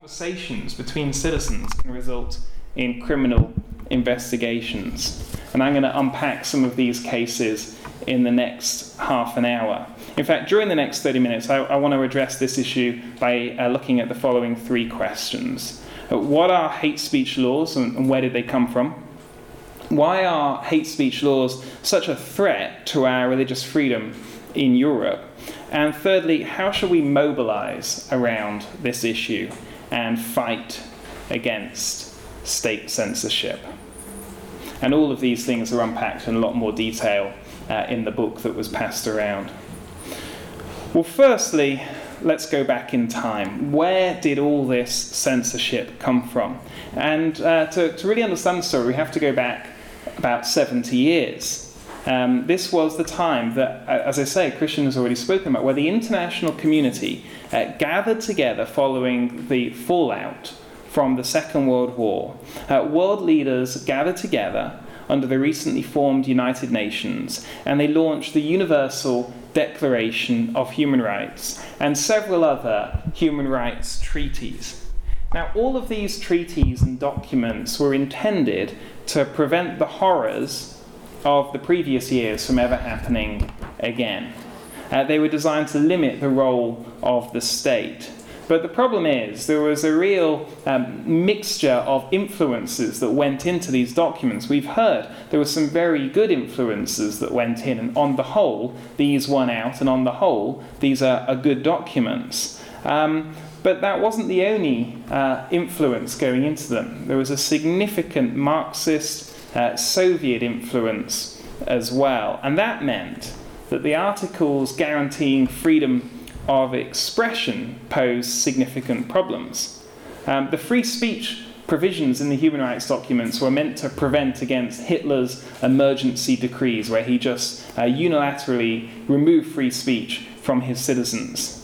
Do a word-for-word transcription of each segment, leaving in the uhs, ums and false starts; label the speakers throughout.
Speaker 1: Conversations between citizens can result in criminal investigations. And I'm going to unpack some of these cases in the next half an hour. In fact, during the next thirty minutes, I, I want to address this issue by uh, looking at the following three questions. Uh, what are hate speech laws and, and where did they come from? Why are hate speech laws such a threat to our religious freedom in Europe? And thirdly, how should we mobilize around this issue and fight against state censorship? And all of these things are unpacked in a lot more detail uh, in the book that was passed around. Well, firstly, let's go back in time. Where did all this censorship come from? And uh, to, to really understand the story, we have to go back about seventy years. Um, this was the time that, as I say, Christian has already spoken about, where the international community uh, gathered together following the fallout from the Second World War. Uh, world leaders gathered together under the recently formed United Nations, and they launched the Universal Declaration of Human Rights and several other human rights treaties. Now, all of these treaties and documents were intended to prevent the horrors of the previous years from ever happening again. Uh, they were designed to limit the role of the state. But the problem is, there was a real um, mixture of influences that went into these documents. We've heard there were some very good influences that went in, and on the whole, these won out, and on the whole, these are, are good documents. Um, but that wasn't the only uh, influence going into them. There was a significant Marxist Uh, Soviet influence as well. And that meant that the articles guaranteeing freedom of expression posed significant problems. Um, the free speech provisions in the human rights documents were meant to prevent against Hitler's emergency decrees, where he just uh, unilaterally removed free speech from his citizens.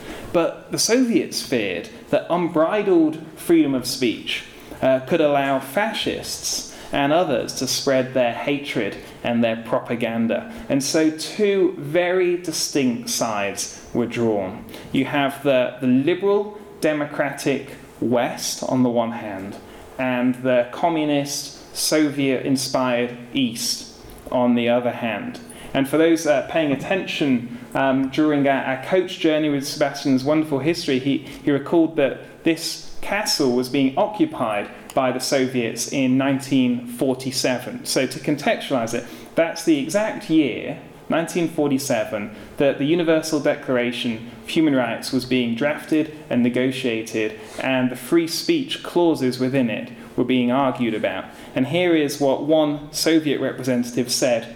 Speaker 1: But the Soviets feared that unbridled freedom of speech uh, could allow fascists and others to spread their hatred and their propaganda. And so two very distinct sides were drawn. You have the, the liberal democratic West on the one hand, and the communist Soviet-inspired East on the other hand. And for those uh, paying attention um, during our, our coach journey with Sebastian's wonderful history, he, he recalled that this castle was being occupied by the Soviets in nineteen forty-seven. So to contextualize it, that's the exact year, nineteen forty-seven, that the Universal Declaration of Human Rights was being drafted and negotiated, and the free speech clauses within it were being argued about. And here is what one Soviet representative said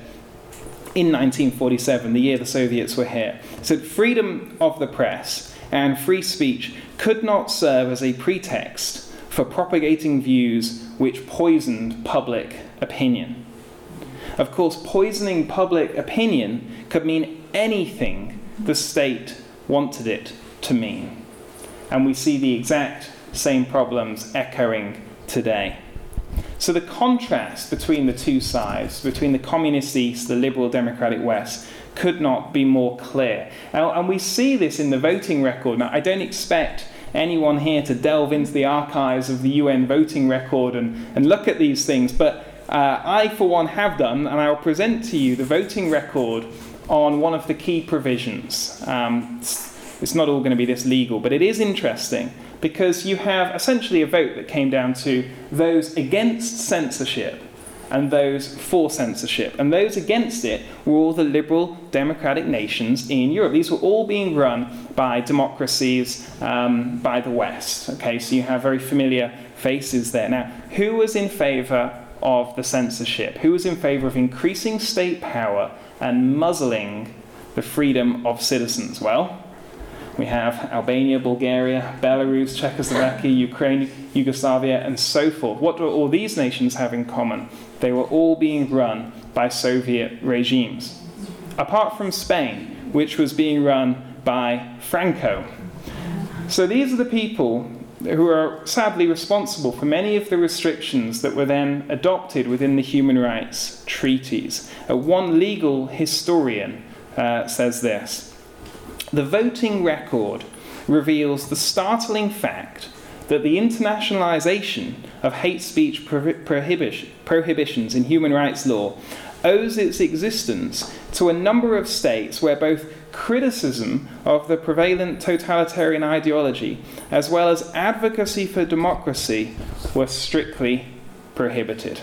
Speaker 1: in nineteen forty-seven, the year the Soviets were here. He said, "Freedom of the press and free speech could not serve as a pretext for propagating views which poisoned public opinion." Of course, poisoning public opinion could mean anything the state wanted it to mean. And we see the exact same problems echoing today. So the contrast between the two sides, between the communist East, the liberal democratic West, could not be more clear. And we see this in the voting record. Now, I don't expect anyone here to delve into the archives of the U N voting record and, and look at these things, but uh, I, for one, have done, and I will present to you the voting record on one of the key provisions. Um, it's, it's not all going to be this legal, but it is interesting because you have essentially a vote that came down to those against censorship and those for censorship. And those against it were all the liberal democratic nations in Europe. These were all being run by democracies um, by the West. Okay, so you have very familiar faces there. Now, who was in favour of the censorship? Who was in favour of increasing state power and muzzling the freedom of citizens? Well, we have Albania, Bulgaria, Belarus, Czechoslovakia, Ukraine, Yugoslavia, and so forth. What do all these nations have in common? They were all being run by Soviet regimes. Apart from Spain, which was being run by Franco. So these are the people who are sadly responsible for many of the restrictions that were then adopted within the human rights treaties. Uh, one legal historian uh, says this: "The voting record reveals the startling fact that the internationalization of hate speech prohibition, prohibitions in human rights law owes its existence to a number of states where both criticism of the prevalent totalitarian ideology as well as advocacy for democracy were strictly prohibited.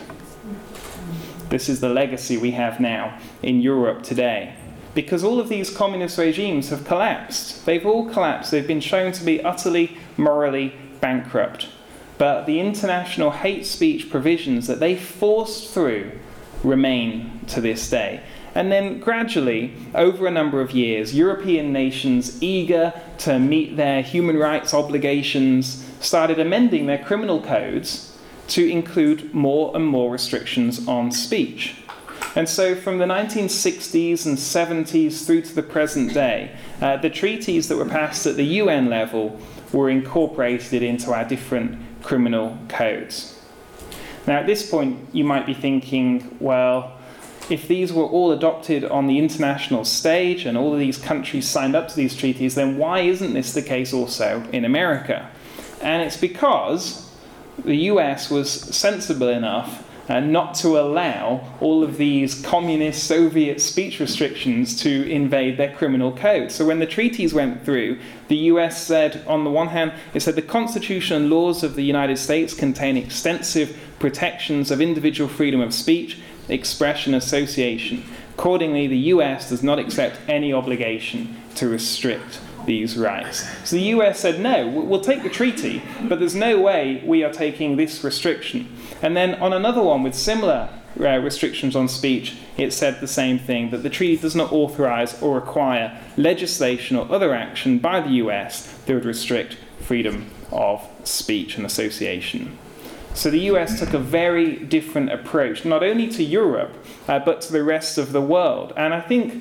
Speaker 1: This is the legacy we have now in Europe today. Because all of these communist regimes have collapsed. They've all collapsed. They've been shown to be utterly morally bankrupt. But the international hate speech provisions that they forced through remain to this day. And then gradually, over a number of years, European nations eager to meet their human rights obligations started amending their criminal codes to include more and more restrictions on speech. And so from the nineteen sixties and seventies through to the present day, uh, the treaties that were passed at the U N level were incorporated into our different criminal codes. Now at this point you might be thinking, well, if these were all adopted on the international stage and all of these countries signed up to these treaties, then why isn't this the case also in America? And it's because the U S was sensible enough Uh, not to allow all of these communist Soviet speech restrictions to invade their criminal code. So when the treaties went through, the U S said, on the one hand, it said the Constitution and laws of the United States contain extensive protections of individual freedom of speech, expression, association. Accordingly, the U S does not accept any obligation to restrict these rights. So the U S said, no, we'll take the treaty, but there's no way we are taking this restriction. And then on another one with similar uh, restrictions on speech, it said the same thing, that the treaty does not authorize or require legislation or other action by the U S that would restrict freedom of speech and association. So the U S took a very different approach, not only to Europe, uh, but to the rest of the world. And I think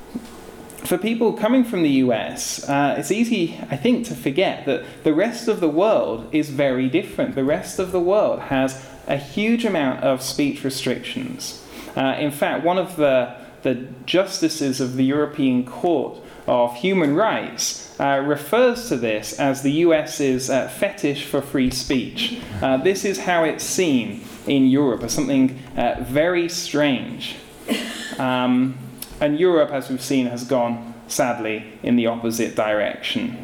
Speaker 1: for people coming from the U S, uh, it's easy, I think, to forget that the rest of the world is very different. The rest of the world has a huge amount of speech restrictions. Uh, in fact, one of the, the justices of the European Court of Human Rights uh, refers to this as the US's uh, fetish for free speech. Uh, this is how it's seen in Europe, as something uh, very strange. Um, And Europe, as we've seen, has gone, sadly, in the opposite direction.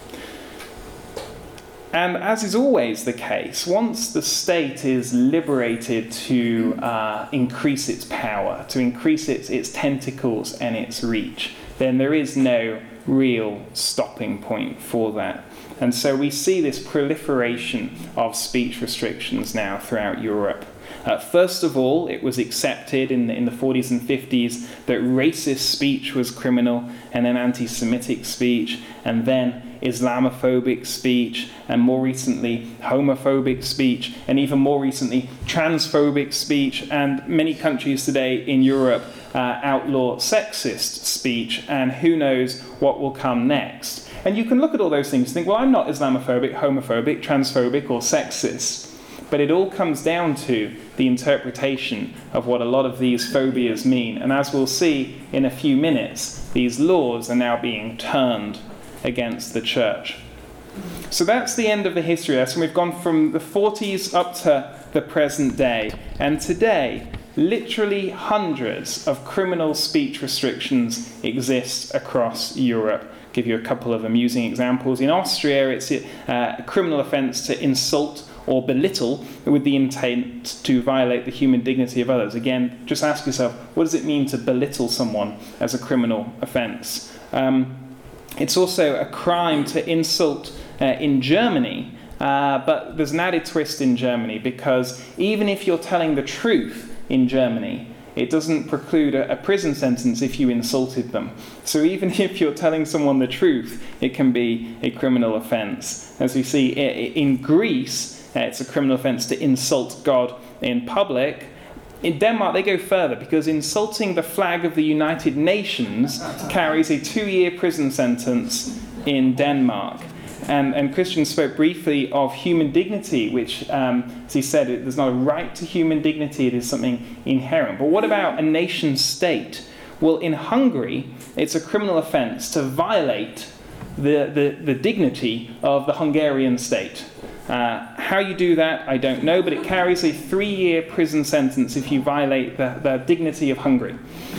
Speaker 1: And as is always the case, once the state is liberated to uh, increase its power, to increase its, its tentacles and its reach, then there is no real stopping point for that. And so we see this proliferation of speech restrictions now throughout Europe. Uh, first of all, it was accepted in the, in the forties and fifties that racist speech was criminal, and then anti-Semitic speech, and then Islamophobic speech, and more recently homophobic speech, and even more recently transphobic speech, and many countries today in Europe uh, outlaw sexist speech, and who knows what will come next. And you can look at all those things and think, well, I'm not Islamophobic, homophobic, transphobic, or sexist. But it all comes down to the interpretation of what a lot of these phobias mean. And as we'll see in a few minutes, these laws are now being turned against the church. So that's the end of the history lesson. We've gone from the forties up to the present day. And today, literally hundreds of criminal speech restrictions exist across Europe. I'll give you a couple of amusing examples. In Austria, it's uh, a criminal offence to insult or belittle with the intent to violate the human dignity of others. Again, just ask yourself, what does it mean to belittle someone as a criminal offence? Um, it's also a crime to insult uh, in Germany, uh, but there's an added twist in Germany, because even if you're telling the truth in Germany, it doesn't preclude a, a prison sentence if you insulted them. So even if you're telling someone the truth, it can be a criminal offence. As we see in Greece, Uh, it's a criminal offence to insult God in public. In Denmark, they go further, because insulting the flag of the United Nations carries a two-year prison sentence in Denmark. And, and Christian spoke briefly of human dignity, which, um, as he said, there's not a right to human dignity, it is something inherent. But what about a nation state? Well, in Hungary, it's a criminal offence to violate the, the, the dignity of the Hungarian state. Uh, how you do that, I don't know, but it carries a three-year prison sentence if you violate the, the dignity of Hungary.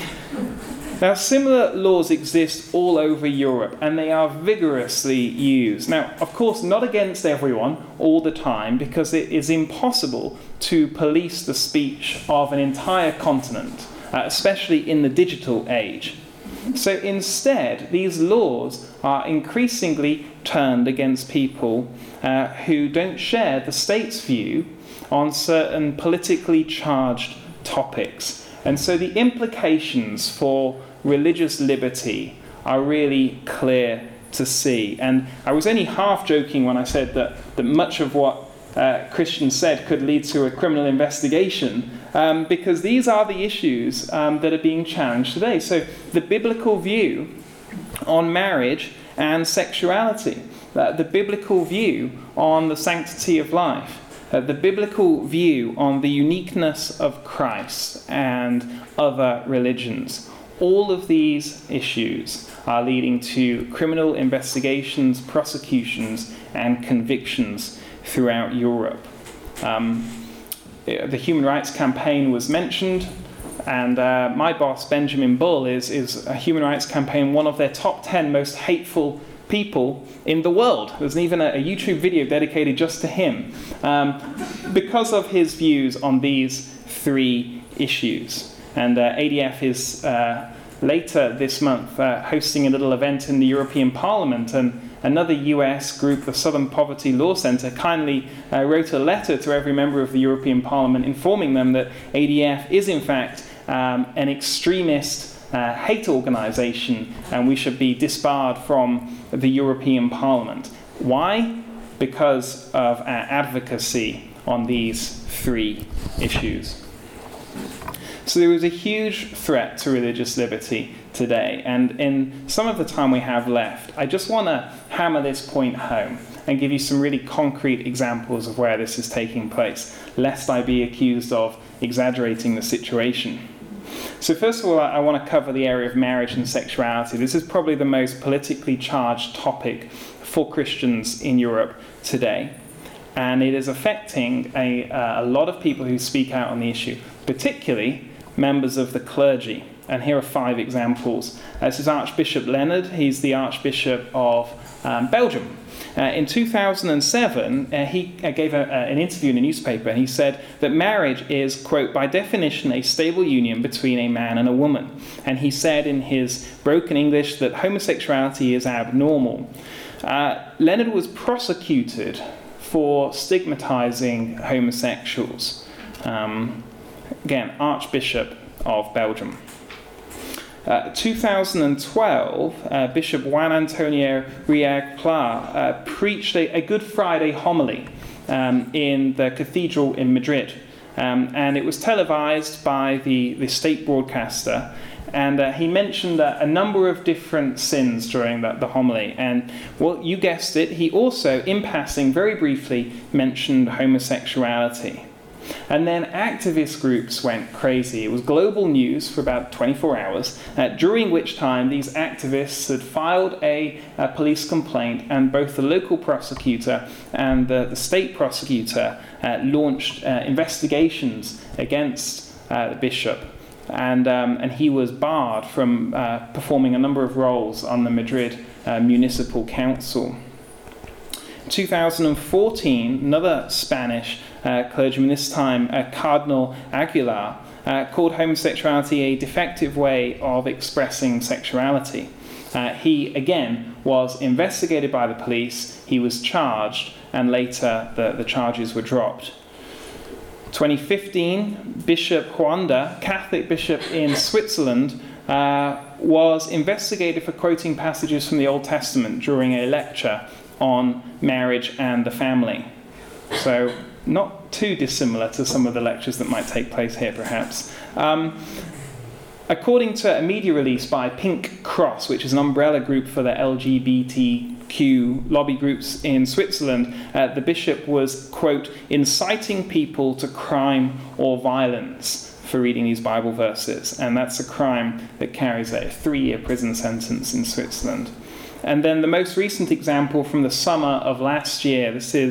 Speaker 1: Now, similar laws exist all over Europe, and they are vigorously used. Now, of course, not against everyone all the time, because it is impossible to police the speech of an entire continent, uh, especially in the digital age. So instead, these laws are increasingly turned against people uh, who don't share the state's view on certain politically charged topics. And so the implications for religious liberty are really clear to see. And I was only half joking when I said that, that much of what uh, Christians said could lead to a criminal investigation, um, because these are the issues um, that are being challenged today. So the biblical view on marriage and sexuality, uh, the biblical view on the sanctity of life, uh, the biblical view on the uniqueness of Christ and other religions. All of these issues are leading to criminal investigations, prosecutions, and convictions throughout Europe. Um, the Human Rights Campaign was mentioned, and uh, my boss, Benjamin Bull, is, is a Human Rights Campaign, one of their top ten most hateful people in the world. There's even a, a YouTube video dedicated just to him, um, because of his views on these three issues. And uh, A D F is uh, later this month uh, hosting a little event in the European Parliament, and another U S group, the Southern Poverty Law Centre, kindly uh, wrote a letter to every member of the European Parliament informing them that A D F is in fact um, an extremist uh, hate organisation, and we should be disbarred from the European Parliament. Why? Because of our advocacy on these three issues. So there is a huge threat to religious liberty today, and in some of the time we have left, I just want to hammer this point home and give you some really concrete examples of where this is taking place, lest I be accused of exaggerating the situation. So first of all, I want to cover the area of marriage and sexuality. This is probably the most politically charged topic for Christians in Europe today, and it is affecting a, uh, a lot of people who speak out on the issue, particularly members of the clergy. And here are five examples. Uh, this is Archbishop Leonard. He's the Archbishop of um, Belgium. Uh, in two thousand seven, uh, he uh, gave a, uh, an interview in a newspaper, and he said that marriage is, quote, by definition a stable union between a man and a woman. And he said in his broken English that homosexuality is abnormal. Uh, Leonard was prosecuted for stigmatizing homosexuals. Um, Again, Archbishop of Belgium. Uh, two thousand twelve, uh, Bishop Juan Antonio Riag Pla uh, preached a, a Good Friday homily um, in the cathedral in Madrid. Um, and it was televised by the, the state broadcaster. And uh, he mentioned uh, a number of different sins during the, the homily. And, well, you guessed it, he also, in passing, very briefly, mentioned homosexuality. And then activist groups went crazy. It was global news for about twenty-four hours, uh, during which time these activists had filed a, a police complaint, and both the local prosecutor and the, the state prosecutor uh, launched uh, investigations against uh, the bishop. And, um, and he was barred from uh, performing a number of roles on the Madrid uh, Municipal Council. two thousand fourteen, another Spanish uh, clergyman, this time uh, Cardinal Aguilar, uh, called homosexuality a defective way of expressing sexuality. Uh, he, again, was investigated by the police, he was charged, and later the, the charges were dropped. twenty fifteen, Bishop Huanda, Catholic bishop in Switzerland, uh, was investigated for quoting passages from the Old Testament during a lecture on marriage and the family. So not too dissimilar to some of the lectures that might take place here, perhaps. Um, according to a media release by Pink Cross, which is an umbrella group for the L G B T Q lobby groups in Switzerland, uh, the bishop was, quote, inciting people to crime or violence for reading these Bible verses. And that's a crime that carries a three-year prison sentence in Switzerland. And then the most recent example from the summer of last year, this is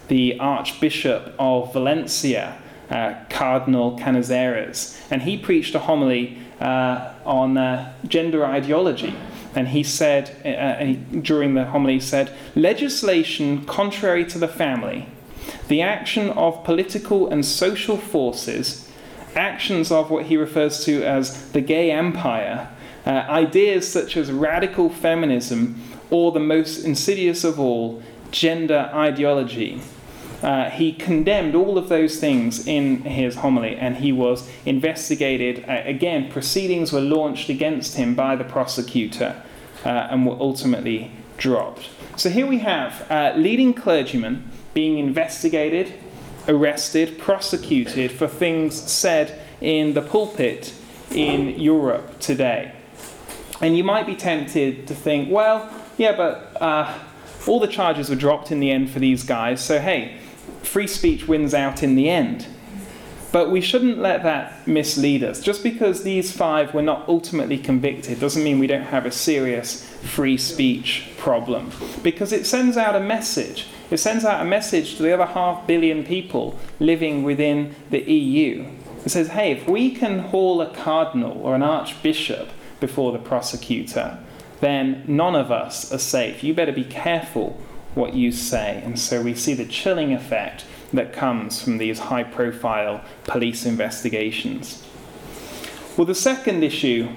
Speaker 1: the Archbishop of Valencia, uh, Cardinal Canizares, and he preached a homily uh, on uh, gender ideology. And he said, uh, and he, during the homily, he said, legislation contrary to the family, the action of political and social forces, actions of what he refers to as the gay empire, uh, ideas such as radical feminism, or the most insidious of all, gender ideology. Uh, he condemned all of those things in his homily, and he was investigated. Uh, again, proceedings were launched against him by the prosecutor uh, and were ultimately dropped. So here we have uh, leading clergymen being investigated, arrested, prosecuted for things said in the pulpit in Europe today. And you might be tempted to think, well, yeah, but uh, all the charges were dropped in the end for these guys, so hey, free speech wins out in the end. But we shouldn't let that mislead us. Just because these five were not ultimately convicted doesn't mean we don't have a serious free speech problem. Because it sends out a message. It sends out a message to the other half billion people living within the E U. It says, hey, if we can haul a cardinal or an archbishop before the prosecutor, then none of us are safe. You better be careful what you say. And so we see the chilling effect that comes from these high-profile police investigations. Well, the second issue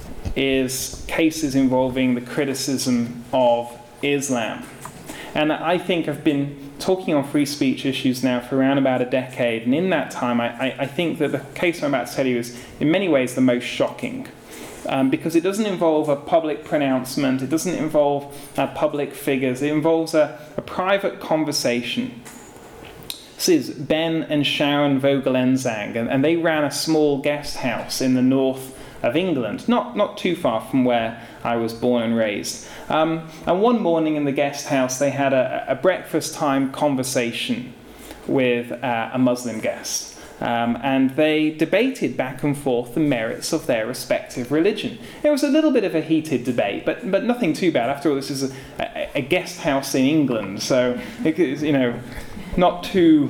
Speaker 1: is cases involving the criticism of Islam. And I think I've been talking on free speech issues now for around about a decade, and in that time I, I, I think that the case I'm about to tell you is in many ways the most shocking. Um, because it doesn't involve a public pronouncement, it doesn't involve uh, public figures, it involves a, a private conversation. This is Ben and Sharon Vogelenzang, and, and they ran a small guest house in the north of England, not, not too far from where I was born and raised. Um, and one morning in the guest house they had a, a breakfast time conversation with uh, a Muslim guest. Um, and they debated back and forth the merits of their respective religion. It was a little bit of a heated debate, but but nothing too bad. After all, this is a, a, a guest house in England, so it is, you know, not too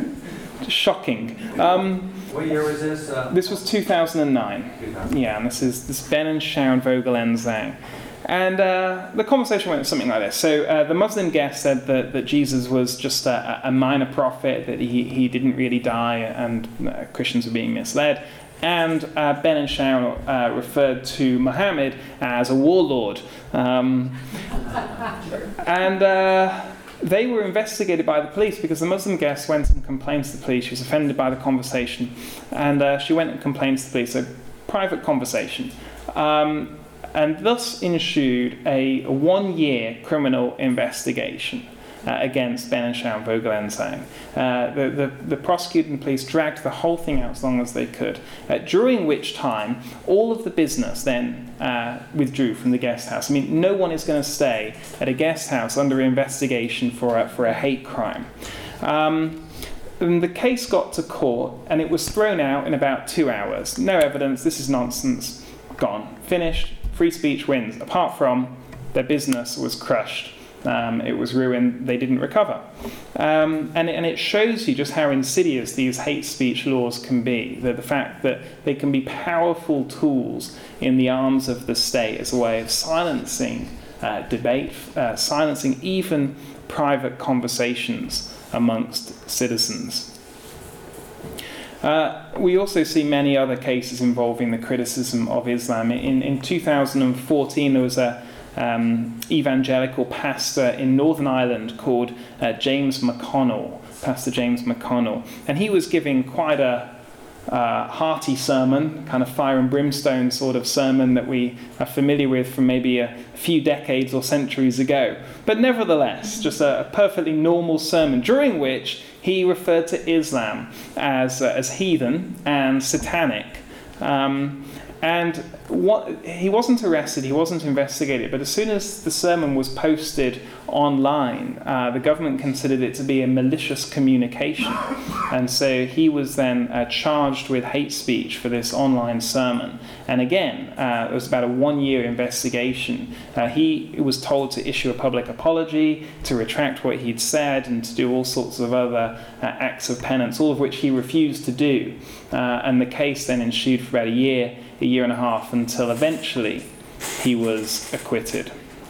Speaker 1: shocking. Um,
Speaker 2: what year was this? Uh,
Speaker 1: this was two thousand nine. two thousand. Yeah, and this is this Ben and Sharon Vogelenzang. And uh, the conversation went something like this. So uh, the Muslim guest said that, that Jesus was just a, a minor prophet, that he, he didn't really die, and uh, Christians were being misled. And uh, Ben and Sharon uh, referred to Muhammad as a warlord. Um, and uh, they were investigated by the police because the Muslim guest went and complained to the police. She was offended by the conversation. And uh, she went and complained to the police. A private conversation. Um, And thus ensued a one-year criminal investigation uh, against Ben and Sharon Vogelenzang. Uh, the, the, the prosecuting police dragged the whole thing out as long as they could, uh, during which time all of the business then uh, withdrew from the guest house. I mean, no one is going to stay at a guest house under investigation for a, for a hate crime. Um, And the case got to court, and it was thrown out in about two hours. No evidence, this is nonsense, gone, finished. Free speech wins, apart from their business was crushed. Um, it was ruined, they didn't recover. Um, and, and it shows you just how insidious these hate speech laws can be. The, the fact that they can be powerful tools in the arms of the state as a way of silencing uh, debate, uh, silencing even private conversations amongst citizens. Uh, we also see many other cases involving the criticism of Islam. In, in two thousand fourteen, there was a um, evangelical pastor in Northern Ireland called uh, James McConnell, Pastor James McConnell, and he was giving quite a uh, hearty sermon, kind of fire and brimstone sort of sermon that we are familiar with from maybe a few decades or centuries ago. But nevertheless, just a, a perfectly normal sermon, during which he referred to Islam as uh, as heathen and satanic. Um, and what, he wasn't arrested, he wasn't investigated, but as soon as the sermon was posted online, uh, the government considered it to be a malicious communication. And so he was then uh, charged with hate speech for this online sermon. And again, uh, it was about a one-year investigation. Uh, he was told to issue a public apology, to retract what he'd said, and to do all sorts of other uh, acts of penance, all of which he refused to do. Uh, and the case then ensued for about a year, a year and a half, until eventually he was acquitted.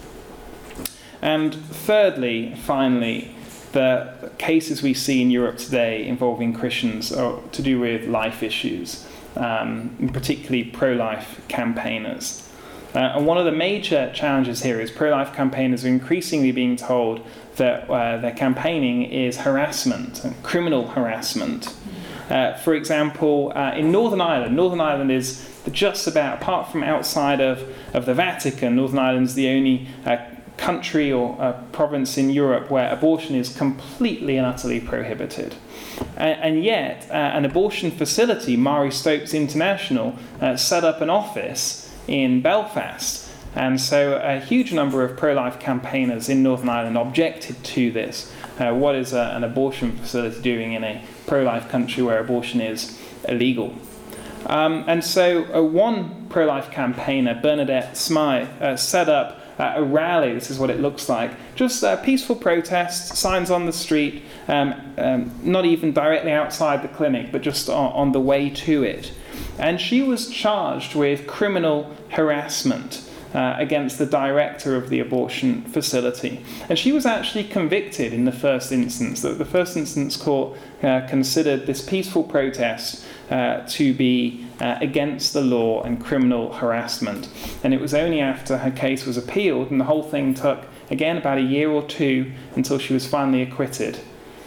Speaker 1: And thirdly, finally, the cases we see in Europe today involving Christians are to do with life issues, um, particularly pro-life campaigners. Uh, and one of the major challenges here is pro-life campaigners are increasingly being told that uh, their campaigning is harassment, criminal harassment. Uh, for example, uh, in Northern Ireland, Northern Ireland is just about, apart from outside of, of the Vatican, Northern Ireland is the only uh, country or uh, province in Europe where abortion is completely and utterly prohibited. And, and yet, uh, an abortion facility, Marie Stopes International, uh, set up an office in Belfast. And so a huge number of pro-life campaigners in Northern Ireland objected to this. Uh, what is a, an abortion facility doing in a pro-life country where abortion is illegal? Um, and so uh, one pro-life campaigner, Bernadette Smythe, uh, set up uh, a rally. This is what it looks like. Just a peaceful protest, signs on the street, um, um, not even directly outside the clinic, but just on, on the way to it. And she was charged with criminal harassment Uh, against the director of the abortion facility. And she was actually convicted in the first instance. The, the first instance court uh, considered this peaceful protest uh, to be uh, against the law and criminal harassment. And it was only after her case was appealed, and the whole thing took, again, about a year or two until she was finally acquitted.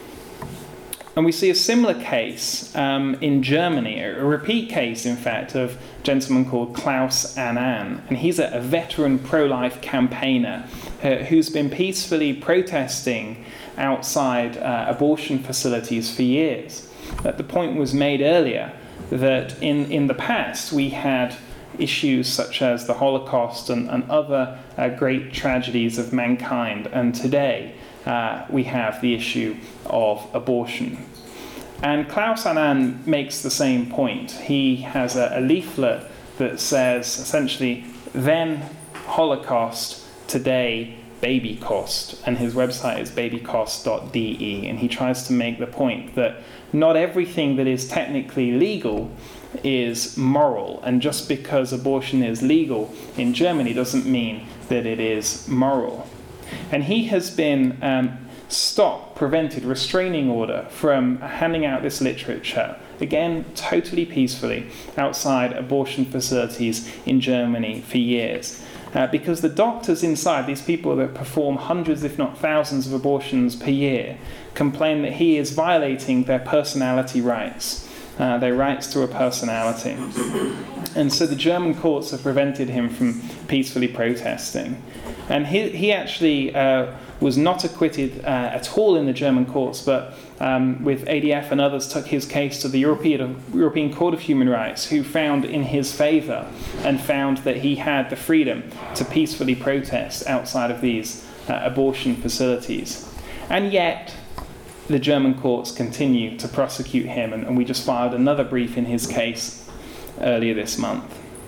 Speaker 1: And we see a similar case um, in Germany, a repeat case, in fact, of a gentleman called Klaus Annan. And he's a, a veteran pro-life campaigner uh, who's been peacefully protesting outside uh, abortion facilities for years. But the point was made earlier that in, in the past we had issues such as the Holocaust and, and other uh, great tragedies of mankind, and today Uh, we have the issue of abortion. And Klaus Annan makes the same point. He has a, a leaflet that says, essentially, then Holocaust, today baby cost. And his website is babycost dot d e. And he tries to make the point that not everything that is technically legal is moral. And just because abortion is legal in Germany doesn't mean that it is moral. And he has been um, stopped, prevented, restraining order from handing out this literature, again, totally peacefully, outside abortion facilities in Germany for years. Uh, because the doctors inside, these people that perform hundreds, if not thousands, of abortions per year, complain that he is violating their personality rights, uh, their rights to a personality. And so the German courts have prevented him from peacefully protesting. And he, he actually uh, was not acquitted uh, at all in the German courts, but um, with A D F and others took his case to the European, European Court of Human Rights, who found in his favour and found that he had the freedom to peacefully protest outside of these uh, abortion facilities. And yet, the German courts continue to prosecute him, and, and we just filed another brief in his case earlier this month.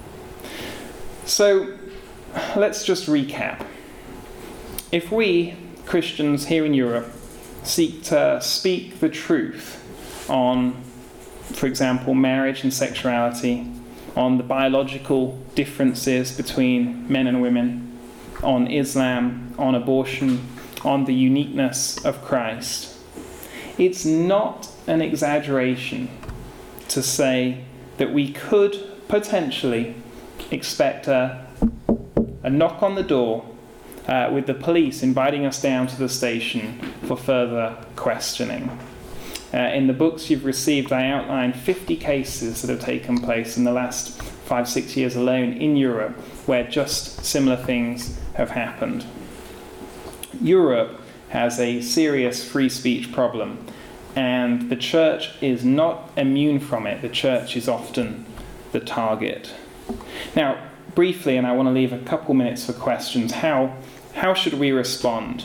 Speaker 1: So, let's just recap. If we, Christians here in Europe, seek to speak the truth on, for example, marriage and sexuality, on the biological differences between men and women, on Islam, on abortion, on the uniqueness of Christ, it's not an exaggeration to say that we could potentially expect a a knock on the door uh, with the police inviting us down to the station for further questioning. Uh, in the books you've received, I outline fifty cases that have taken place in the last five, six years alone in Europe where just similar things have happened. Europe has a serious free speech problem, and the church is not immune from it. The church is often the target. Now, briefly, and I want to leave a couple minutes for questions, how, how should we respond?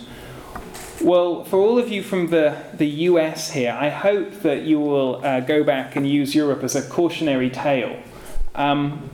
Speaker 1: Well, for all of you from the, the U S here, I hope that you will uh, go back and use Europe as a cautionary tale. Um,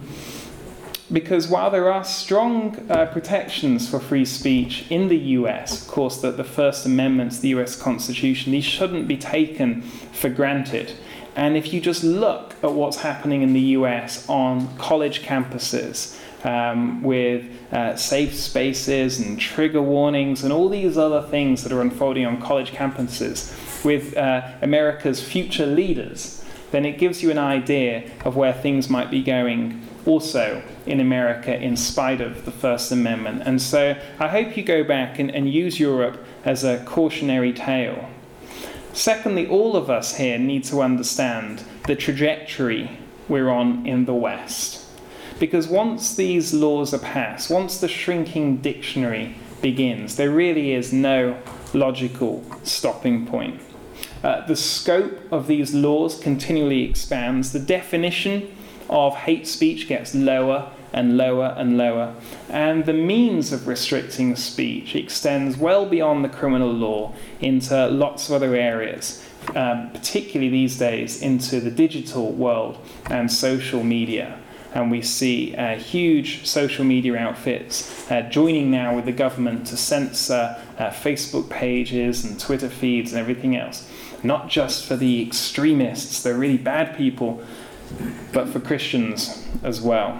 Speaker 1: because while there are strong uh, protections for free speech in the U S, of course, that the First Amendment to the U S Constitution, these shouldn't be taken for granted. And if you just look at what's happening in the U S on college campuses, Um, with uh, safe spaces and trigger warnings and all these other things that are unfolding on college campuses with uh, America's future leaders, then it gives you an idea of where things might be going also in America in spite of the First Amendment. And so I hope you go back and, and use Europe as a cautionary tale. Secondly, all of us here need to understand the trajectory we're on in the West. Because once these laws are passed, once the shrinking dictionary begins, there really is no logical stopping point. Uh, the scope of these laws continually expands. The definition of hate speech gets lower and lower and lower. And the means of restricting speech extends well beyond the criminal law into lots of other areas, um, particularly these days into the digital world and social media. And we see uh, huge social media outfits uh, joining now with the government to censor uh, Facebook pages and Twitter feeds and everything else. Not just for the extremists, they're really bad people, but for Christians as well.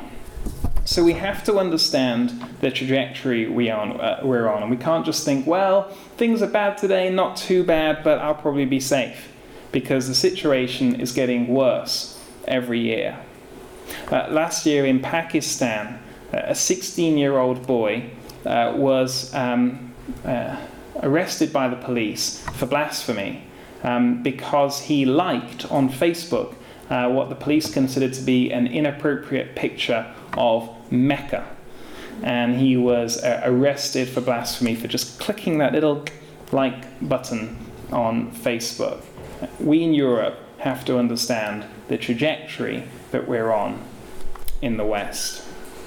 Speaker 1: So we have to understand the trajectory we are on, uh, we're on. And we can't just think, well, things are bad today, not too bad, but I'll probably be safe. Because the situation is getting worse every year. Uh, last year in Pakistan, uh, a sixteen-year-old boy uh, was um, uh, arrested by the police for blasphemy um, because he liked on Facebook uh, what the police considered to be an inappropriate picture of Mecca. And he was uh, arrested for blasphemy for just clicking that little like button on Facebook. We in Europe have to understand the trajectory that we're on in the West.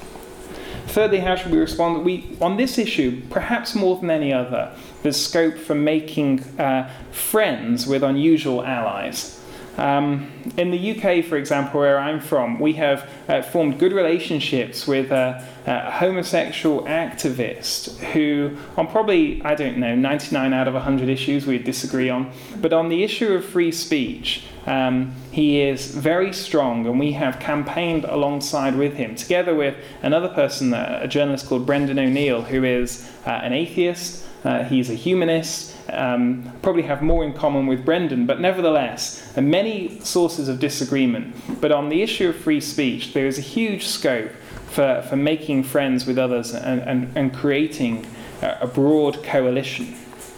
Speaker 1: Thirdly, how should we respond? We, on this issue, perhaps more than any other, there's scope for making uh, friends with unusual allies. Um, in the U K, for example, where I'm from, we have uh, formed good relationships with a, a homosexual activist who, on probably, I don't know, ninety-nine out of one hundred issues we disagree on, but on the issue of free speech, um, he is very strong, and we have campaigned alongside with him, together with another person, a journalist called Brendan O'Neill, who is uh, an atheist. Uh, he's a humanist. Um, probably have more in common with Brendan, but nevertheless, there are many sources of disagreement. But on the issue of free speech, there is a huge scope for, for making friends with others and, and, and creating a, a broad coalition.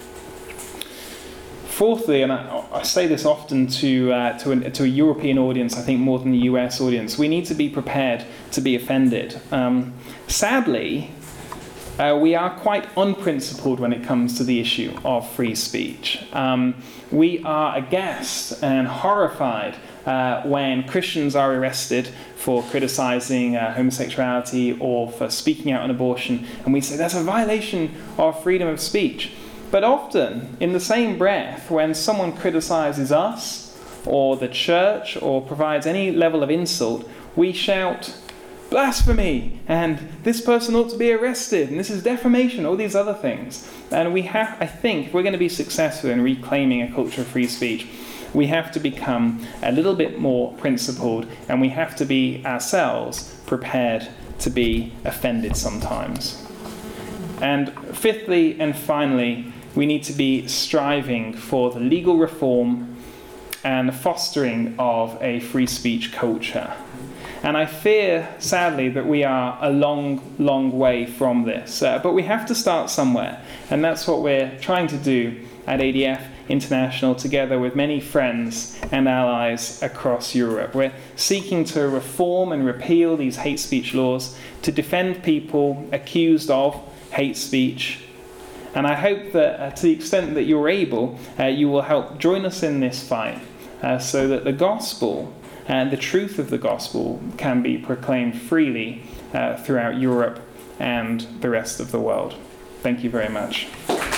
Speaker 1: Fourthly, and I, I say this often to, uh, to, an, to a European audience, I think more than the U S audience, we need to be prepared to be offended. Um, sadly, Uh, we are quite unprincipled when it comes to the issue of free speech. Um, we are aghast and horrified uh, when Christians are arrested for criticizing uh, homosexuality or for speaking out on abortion, and we say that's a violation of freedom of speech. But often, in the same breath, when someone criticizes us or the church or provides any level of insult, we shout, blasphemy, and this person ought to be arrested, and this is defamation, all these other things. And we have, I think, if we're going to be successful in reclaiming a culture of free speech, we have to become a little bit more principled, and we have to be ourselves prepared to be offended sometimes. And fifthly and finally, we need to be striving for the legal reform and the fostering of a free speech culture. And I fear, sadly, that we are a long, long way from this. Uh, but we have to start somewhere. And that's what we're trying to do at A D F International, together with many friends and allies across Europe. We're seeking to reform and repeal these hate speech laws, to defend people accused of hate speech. And I hope that uh, to the extent that you're able, uh, you will help join us in this fight uh, so that the gospel and the truth of the gospel can be proclaimed freely uh, throughout Europe and the rest of the world. Thank you very much.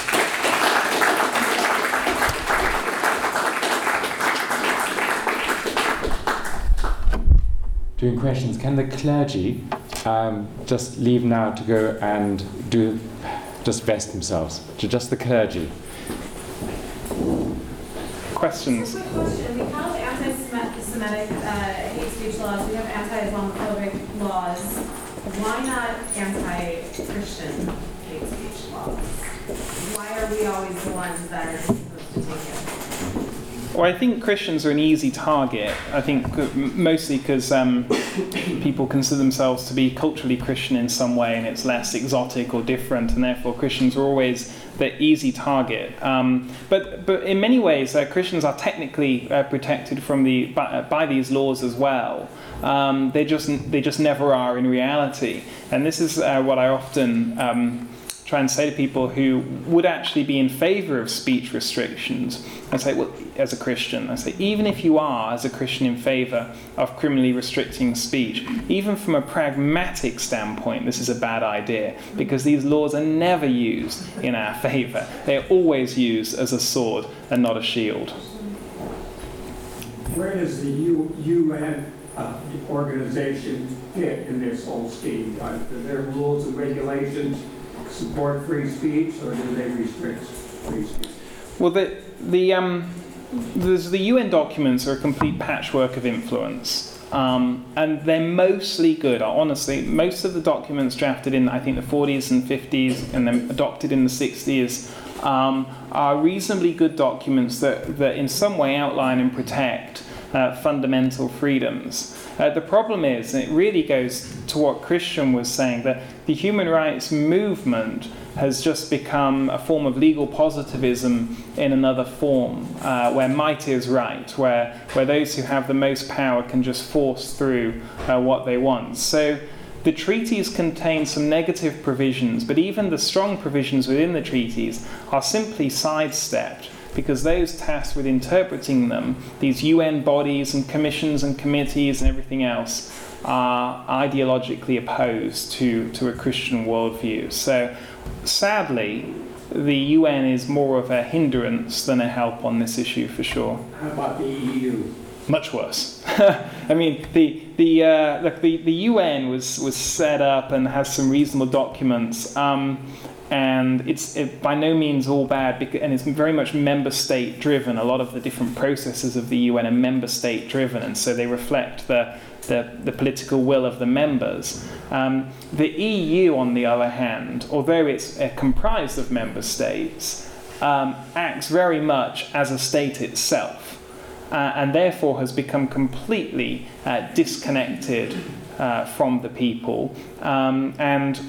Speaker 2: Doing questions. Can the clergy um, just leave now to go and do just vest themselves? To just the clergy.
Speaker 1: Questions?
Speaker 3: Just a quick question. We have anti-Semitic uh, hate speech laws. We have anti-Islamophobic laws. Why not anti-Christian hate speech laws? Why are we always the ones that are supposed to take it?
Speaker 1: Well, I think Christians are an easy target. I think mostly because um, people consider themselves to be culturally Christian in some way, and it's less exotic or different, and therefore Christians are always the easy target. Um, but but in many ways, uh, Christians are technically uh, protected from the by, by these laws as well. Um, they just they just never are in reality, and this is uh, what I often Um, try and say to people who would actually be in favor of speech restrictions. I say, well, as a Christian, I say, even if you are, as a Christian, in favor of criminally restricting speech, even from a pragmatic standpoint, this is a bad idea, because these laws are never used in our favor. They are always used as a sword and not a shield.
Speaker 4: Where does the U- UN uh, organization fit in this whole scheme? Uh, do their rules and regulations support free speech, or do they restrict free speech?
Speaker 1: Well, the the um, there's, the U N documents are a complete patchwork of influence, um, and they're mostly good. Honestly, most of the documents drafted in, I think, the forties and fifties, and then adopted in the sixties, um, are reasonably good documents that that in some way outline and protect uh, fundamental freedoms. Uh, the problem is, and it really goes to what Christian was saying, that the human rights movement has just become a form of legal positivism in another form, uh, where might is right, where, where those who have the most power can just force through uh, what they want. So the treaties contain some negative provisions, but even the strong provisions within the treaties are simply sidestepped, because those tasked with interpreting them, these U N bodies and commissions and committees and everything else, are ideologically opposed to, to a Christian worldview. So sadly, the U N is more of a hindrance than a help on this issue, for sure.
Speaker 4: How about the E U?
Speaker 1: Much worse. I mean, the the, uh, the the the U N was was set up and has some reasonable documents, um, and it's it, by no means all bad, because, and it's very much member state driven. A lot of the different processes of the U N are member state driven, and so they reflect the the, the political will of the members. Um, the E U, on the other hand, although it's uh, comprised of member states, um, acts very much as a state itself. Uh, and therefore has become completely uh, disconnected uh, from the people. Um, and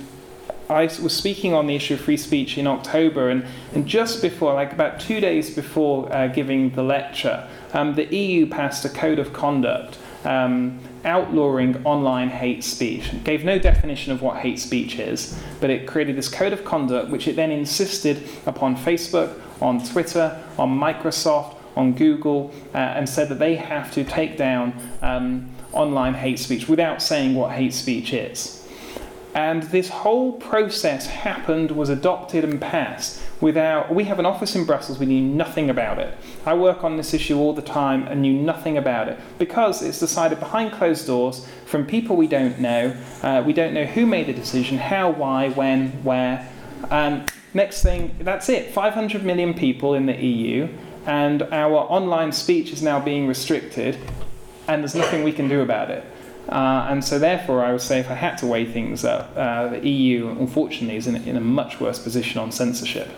Speaker 1: I was speaking on the issue of free speech in October, and, and just before, like about two days before uh, giving the lecture, um, the E U passed a code of conduct um, outlawing online hate speech. It gave no definition of what hate speech is, but it created this code of conduct which it then insisted upon Facebook, on Twitter, on Microsoft, on Google, uh, and said that they have to take down um, online hate speech without saying what hate speech is. And this whole process happened, was adopted and passed without... We have an office in Brussels, we knew nothing about it. I work on this issue all the time and knew nothing about it, because it's decided behind closed doors from people we don't know. Uh, we don't know who made the decision, how, why, when, where. Um, next thing, that's it, five hundred million people in the E U, and our online speech is now being restricted, and there's nothing we can do about it. Uh, and so therefore, I would say, if I had to weigh things up, uh, the E U, unfortunately, is in, in a much worse position on censorship.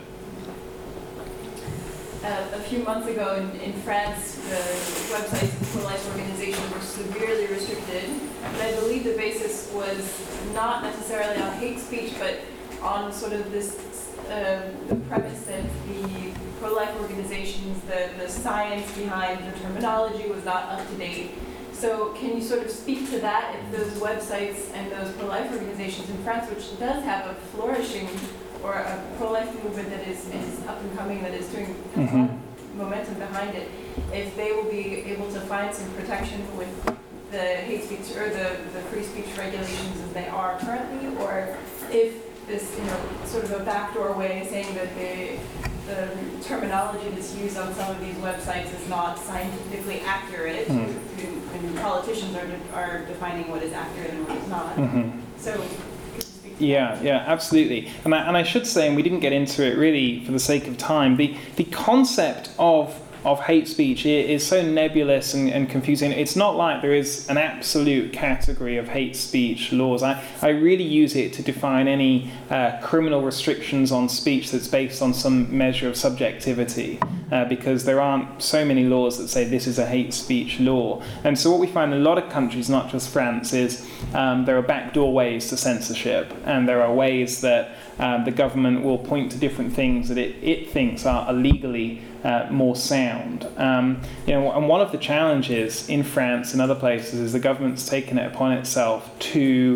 Speaker 5: Uh, a few months ago in, in France, the websites of pro-life organizations were severely restricted. And I believe the basis was not necessarily on hate speech, but on sort of this uh, the premise that the pro-life organizations, the, the science behind the terminology was not up to date. So can you sort of speak to that, if those websites and those pro-life organizations in France, which does have a flourishing or a pro-life movement that is, is up and coming, that is doing
Speaker 1: Mm-hmm.
Speaker 5: momentum behind it, if they will be able to find some protection with the hate speech or the, the free speech regulations as they are currently, or if this, you know, sort of a backdoor way saying that the, the terminology that's used on some of these websites is not scientifically accurate,
Speaker 1: Mm.
Speaker 5: and, and politicians are, de- are defining what is accurate and what is not.
Speaker 1: Mm-hmm.
Speaker 5: So, could you speak to
Speaker 1: Yeah,
Speaker 5: that?
Speaker 1: yeah, absolutely. And I, and I should say, and we didn't get into it really for the sake of time, the, the concept of of hate speech i- is so nebulous and, and confusing. It's not like there is an absolute category of hate speech laws. I, I really use it to define any uh, criminal restrictions on speech that's based on some measure of subjectivity, uh, because there aren't so many laws that say this is a hate speech law. And so what we find in a lot of countries, not just France, is um, there are backdoor ways to censorship, and there are ways that um, the government will point to different things that it, it thinks are illegally Uh, more sound. Um, you know, and one of the challenges in France and other places is the government's taken it upon itself to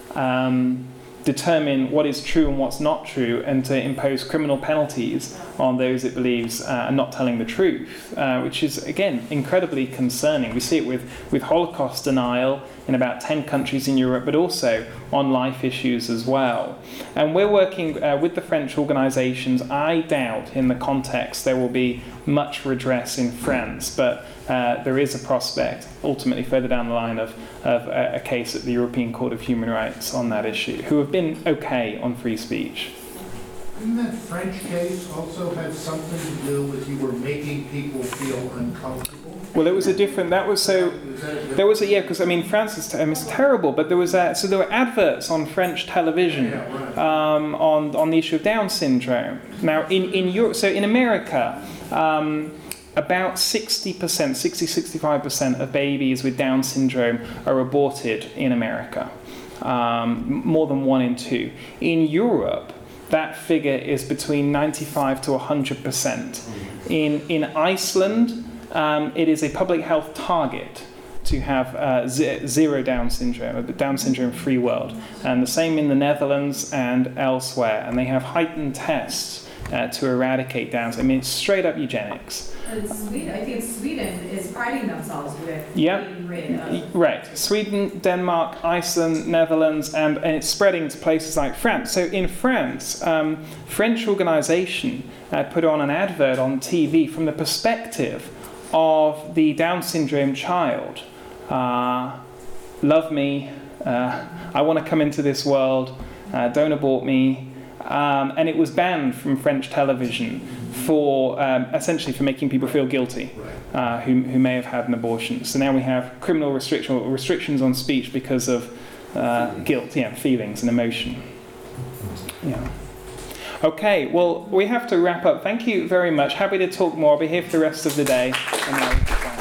Speaker 1: um, determine what is true and what's not true, and to impose criminal penalties on those it believes uh, are not telling the truth, uh, which is, again, incredibly concerning. We see it with, with Holocaust denial in about ten countries in Europe, but also on life issues as well. And we're working uh, with the French organisations. I doubt in the context there will be much redress in France, but uh, there is a prospect ultimately further down the line of, of a, a case at the European Court of Human Rights on that issue, who have been okay on free speech.
Speaker 6: Didn't that French case also have something to do with you were making people feel uncomfortable?
Speaker 1: Well, it was a different. That was so.
Speaker 6: Was that a different-
Speaker 1: There was a yeah, because I mean France is, um, is terrible, but there was a, so there were adverts on French television
Speaker 6: Yeah, right.
Speaker 1: um, on on the issue of Down syndrome. Now in in Europe, so in America, um, about sixty percent, sixty, sixty-five percent of babies with Down syndrome are aborted in America, um, more than one in two. In Europe, that figure is between ninety-five to one hundred percent. In in Iceland, um, it is a public health target to have uh, z- zero Down syndrome, a Down syndrome-free world, and the same in the Netherlands and elsewhere. And they have heightened tests uh, to eradicate Down syndrome. I mean, it's straight up eugenics.
Speaker 3: And Sweden, I think Sweden is priding themselves with
Speaker 1: Yep.
Speaker 3: getting rid of.
Speaker 1: Right. Sweden, Denmark, Iceland, Netherlands, and, and it's spreading to places like France. So in France, um, French organisation uh, put on an advert on T V from the perspective of the Down syndrome child. Uh, love me. Uh, I want to come into this world. Uh, don't abort me. Um, and it was banned from French television for um, essentially for making people feel guilty uh, who, who may have had an abortion. So now we have criminal restriction, restrictions on speech because of uh, guilt, yeah, feelings and emotion. Yeah. Okay, well, we have to wrap up. Thank you very much. Happy to talk more. I'll be here for the rest of the day. And, uh,